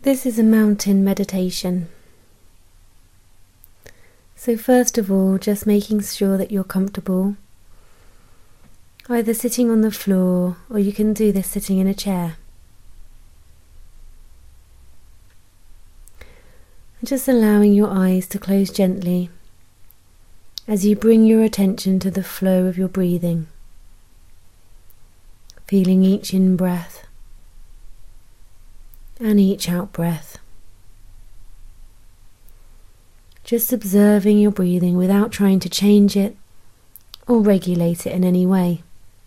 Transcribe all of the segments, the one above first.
This is a mountain meditation. So first of all, just making sure that you're comfortable, either sitting on the floor or you can do this sitting in a chair. And just allowing your eyes to close gently as you bring your attention to the flow of your breathing, feeling each in-breath and each out-breath. Just observing your breathing without trying to change it or regulate it in any way.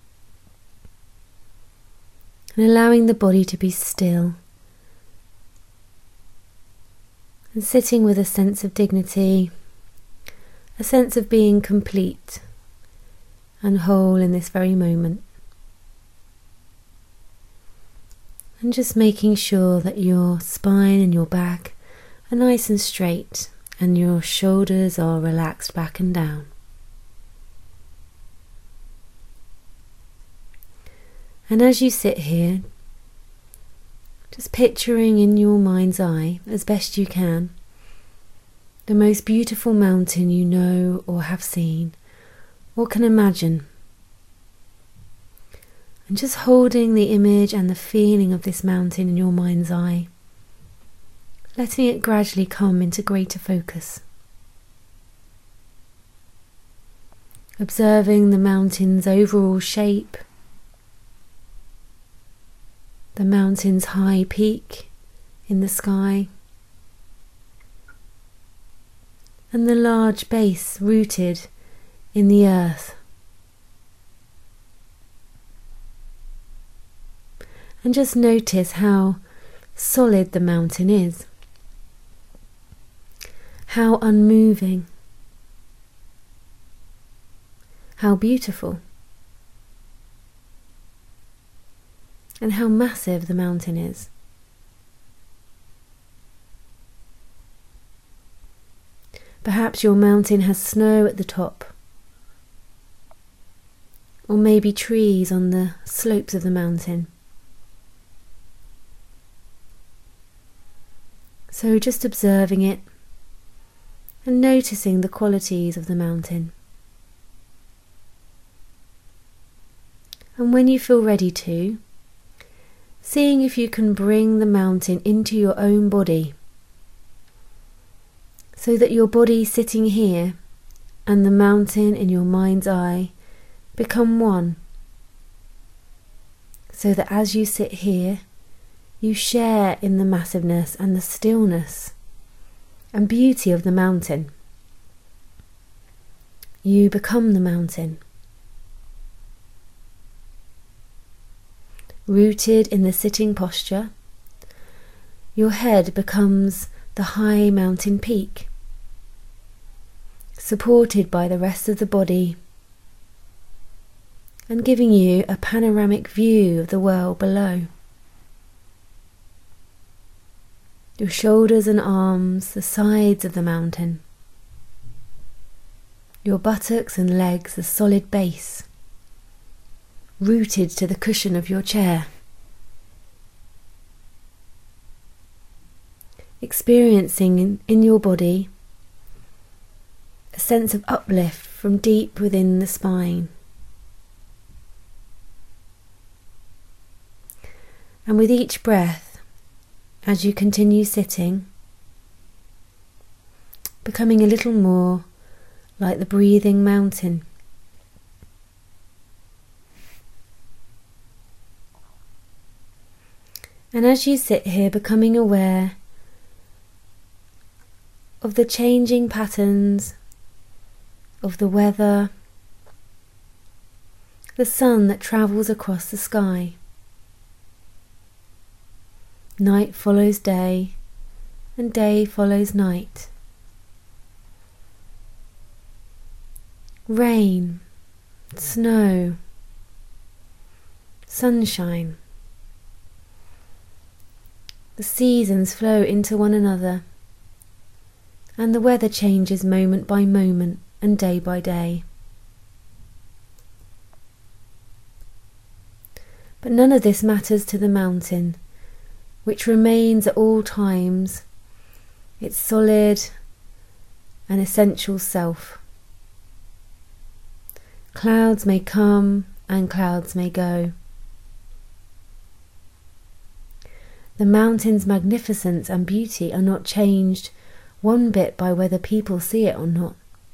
And allowing the body to be still and sitting with a sense of dignity, a sense of being complete and whole in this very moment. And just making sure that your spine and your back are nice and straight and your shoulders are relaxed back and down. And as you sit here, just picturing in your mind's eye, as best you can, the most beautiful mountain you know or have seen or can imagine. And just holding the image and the feeling of this mountain in your mind's eye, letting it gradually come into greater focus. Observing the mountain's overall shape, the mountain's high peak in the sky, and the large base rooted in the earth. And just notice how solid the mountain is, how unmoving, how beautiful, and how massive the mountain is. Perhaps your mountain has snow at the top, or maybe trees on the slopes of the mountain. So just observing it and noticing the qualities of the mountain. And when you feel ready to, seeing if you can bring the mountain into your own body, so that your body sitting here and the mountain in your mind's eye become one, so that as you sit here, you share in the massiveness and the stillness and beauty of the mountain. You become the mountain. Rooted in the sitting posture, your head becomes the high mountain peak, supported by the rest of the body and giving you a panoramic view of the world below. Your shoulders and arms, the sides of the mountain. Your buttocks and legs, the solid base, rooted to the cushion of your chair. Experiencing in your body a sense of uplift from deep within the spine. And with each breath, as you continue sitting, becoming a little more like the breathing mountain. And as you sit here, becoming aware of the changing patterns of the weather, the sun that travels across the sky. Night follows day, and day follows night. Rain, snow, sunshine. The seasons flow into one another, and the weather changes moment by moment and day by day. But none of this matters to the mountain, which remains at all times its solid and essential self. Clouds may come and clouds may go. The mountain's magnificence and beauty are not changed one bit by whether people see it or not.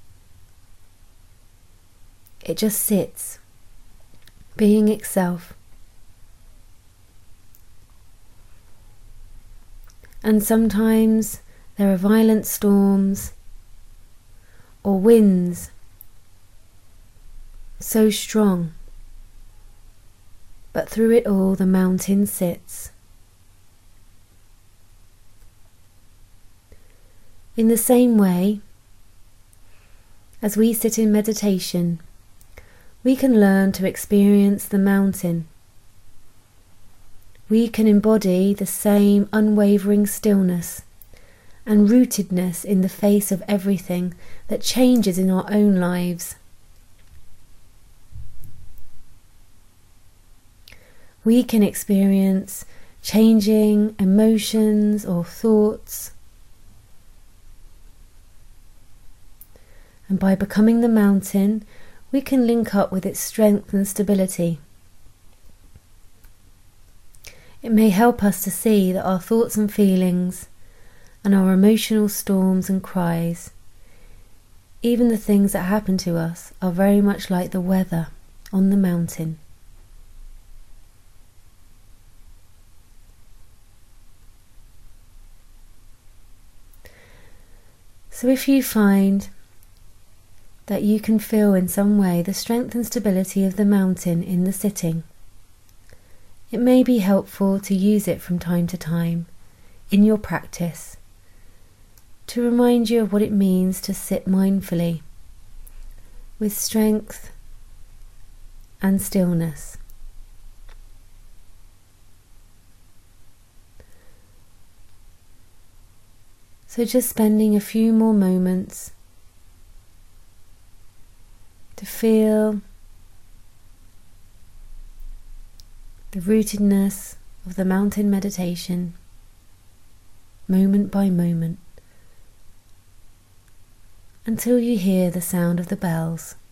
It just sits, being itself. And sometimes there are violent storms or winds so strong, but through it all the mountain sits. In the same way, as we sit in meditation, we can learn to experience the mountain. We can embody the same unwavering stillness and rootedness in the face of everything that changes in our own lives. We can experience changing emotions or thoughts, and by becoming the mountain, we can link up with its strength and stability. It may help us to see that our thoughts and feelings and our emotional storms and cries, even the things that happen to us, are very much like the weather on the mountain. So if you find that you can feel in some way the strength and stability of the mountain in the sitting, it may be helpful to use it from time to time in your practice to remind you of what it means to sit mindfully with strength and stillness. So just spending a few more moments to feel the rootedness of the mountain meditation, moment by moment, until you hear the sound of the bells.